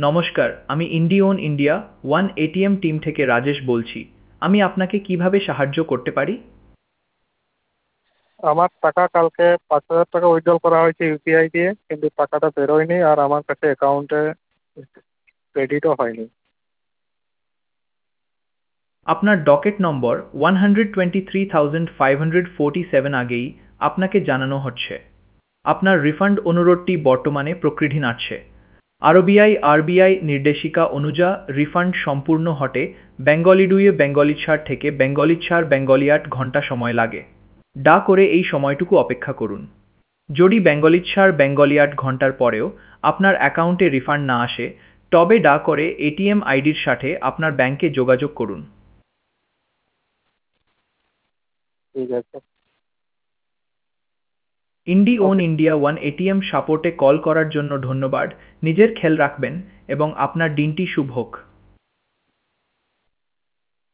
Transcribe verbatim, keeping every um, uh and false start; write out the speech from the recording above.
নমস্কার, আমি ইন্ডিওন ইন্ডিয়া ওয়ান এটিএম টিম থেকে রাজেশ বলছি। আমি আপনাকে কিভাবে সাহায্য করতে পারি? আমার টাকা কালকে পাঁচ হাজার টাকা উইথড্রল করা হয়েছে ইউপিআই দিয়ে, কিন্তু টাকাটা বেরোয়নি আর আমার কাছে অ্যাকাউন্টে ক্রেডিটও হয়নি। আপনার docket number one hundred twenty three thousand five hundred forty seven আগেই আপনাকে জানানো হচ্ছে আপনার রিফান্ড অনুরোধটি বর্তমানে প্রক্রিয়াধীন আছে। আরবিআই আরবিআই নির্দেশিকা অনুযা রিফান্ড সম্পূর্ণ হতে বেঙ্গলি ডুয়ে বেঙ্গলি ছাড় থেকে বেঙ্গলি ছাড় বেঙ্গলি আট ঘন্টা সময় লাগে। ডা করে এই সময়টুকু অপেক্ষা করুন। যদি বেঙ্গলি ছাড় বেঙ্গলি আট ঘন্টার পরেও আপনার অ্যাকাউন্টে রিফান্ড না আসে, তবে ডা করে এটিএম আইডির সাথে আপনার ব্যাংকে যোগাযোগ করুন। ঠিক আছে। ইন্ডিওন ওকে। ইন্ডিয়া ওয়ান এটিএম সাপোর্টে কল করার জন্য ধন্যবাদ। নিজের খেয়াল রাখবেন এবং আপনার দিনটি শুভ হোক।